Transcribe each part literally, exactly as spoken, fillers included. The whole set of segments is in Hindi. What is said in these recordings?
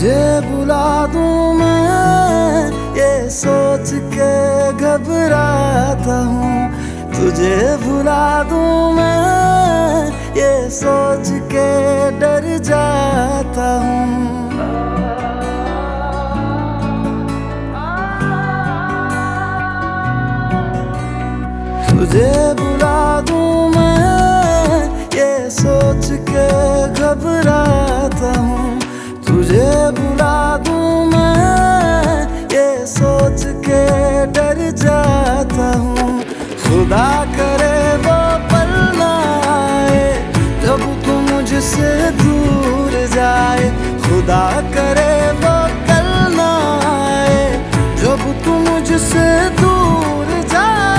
तुझे बुला दूं मैं ये सोच के घबराता हूँ। तुझे भुला दूं मैं ये सोच के डर जाता हूँ। तुझे बुला दूं मैं ये सोच के घबराता हूँ। तुझे बुला दूं मैं ये सोच के डर जाता हूँ। खुदा करे वो पल ना आए जब तू मुझसे दूर जाए। खुदा करे वो कल ना आए जब तू मुझसे दूर जाए।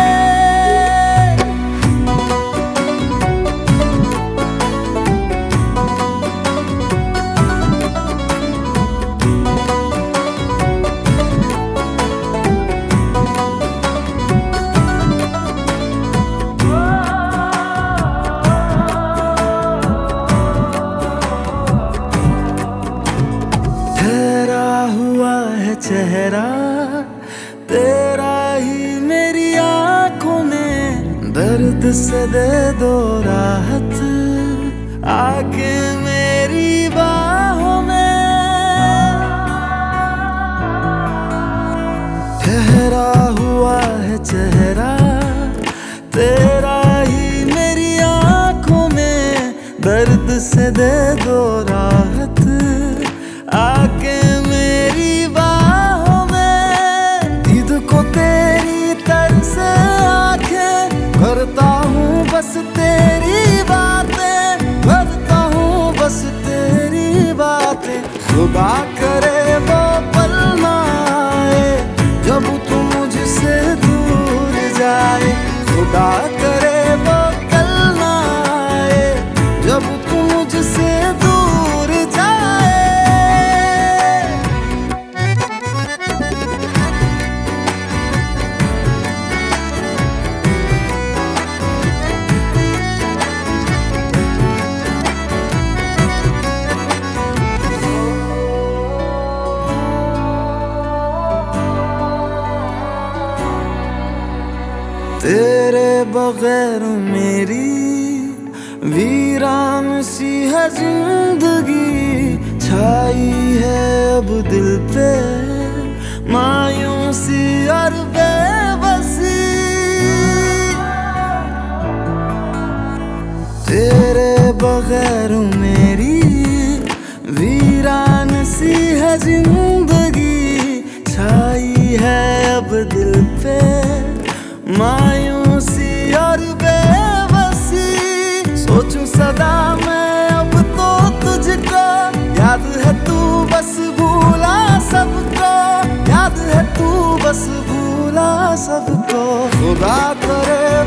चेहरा तेरा ही मेरी आंखों में, दर्द से दे दो राहत आके मेरी बाहों में। ठहरा हुआ है चेहरा तेरा ही मेरी आंखों में, दर्द से दे दो राहत आके मेरी बाहों में। दीद को तेरी तरफ से आंखें, करता हूँ बस तेरी बातें, करता हूँ बस तेरी बातें। खुदा करे वो पल ना आए जब तू मुझसे दूर जाए। खुदा करे वो कल ना आए जब तू मुझसे दूर जाए। तेरे बगैर मेरी वीरान सी है जिंदगी, छाई है अब दिल पे मायूसी और बेबसी। तेरे बगैर मेरी वीरान सी है जिंदगी, छाई है अब दिल पे मायूसी और बेबसी। सोचूं सदा मैं अब तो तुझको, याद है तू बस भूला सबको, याद है तू बस भूला सबको। खुदा करे